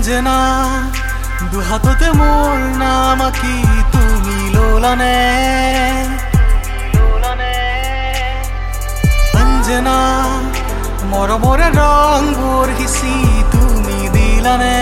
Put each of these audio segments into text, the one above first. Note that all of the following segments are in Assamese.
অঞ্জনা দুহাততে মোৰ নাম আঁকি তুমি ললানে অঞ্জনা মৰমৰে ৰংবোৰ সিঁচি তুমি দিলানে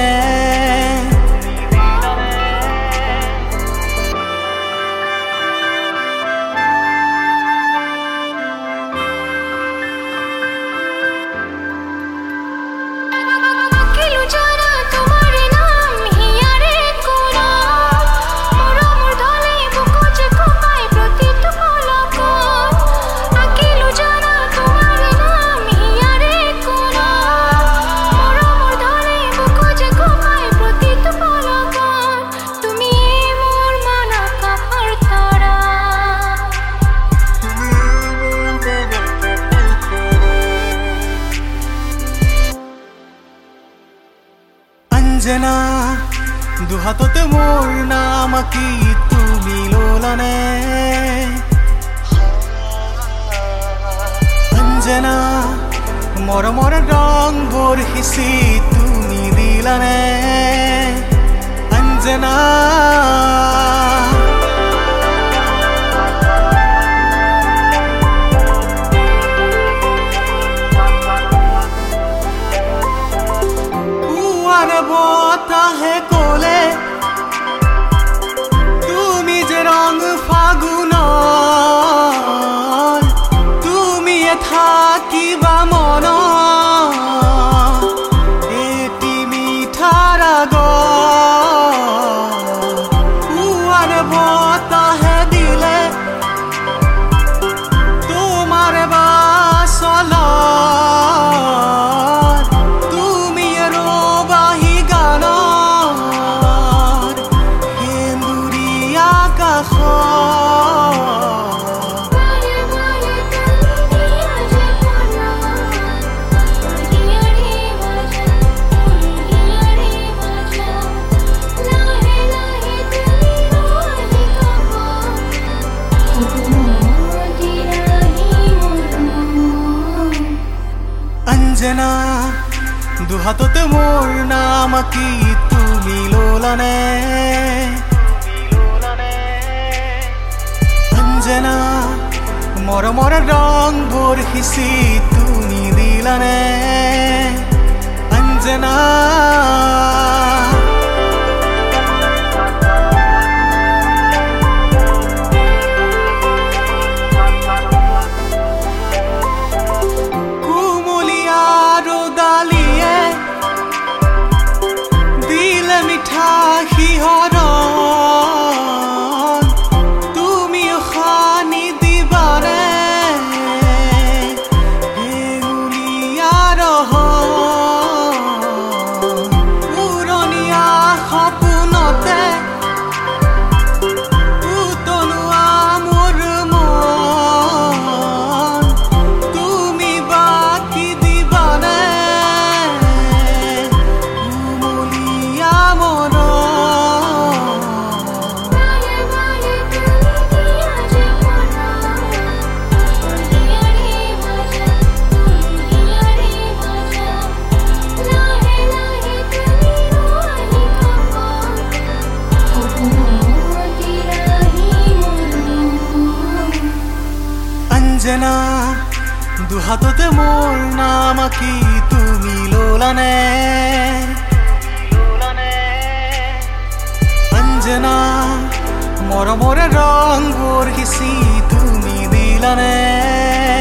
অঞ্জনা দুহাততে মোৰ নাম আঁকি তুমি ললানে অঞ্জনা মৰমৰ ৰংবোৰ সিঁচি তুমি দিলানে অঞ্জনা বতাহে কোলে তুমি যে রং ফাগুন তুমি থাকিবা মন এটি মিঠাৰ আগৰ বতাহে দিলে তোমাৰ বাচল অঞ্জনা দুহাততে মোৰ নাম আঁকি তুমি ললানে অঞ্জনা মৰমৰ ৰংবোৰ সিঁচি তুমি দিলানে অঞ্জনা তুমি খানি দিবারে হেঙুলিয়াৰ পুৰণিয়া সপোনতে উতলোৱা মোৰ মন তুমি বাকি দিবানে উমলিয়া মন অঞ্জনা দুহাততে মোৰ নাম আঁকি তুমি ললানে অঞ্জনা মৰমৰে ৰংবোৰ সিঁচি তুমি দিলানে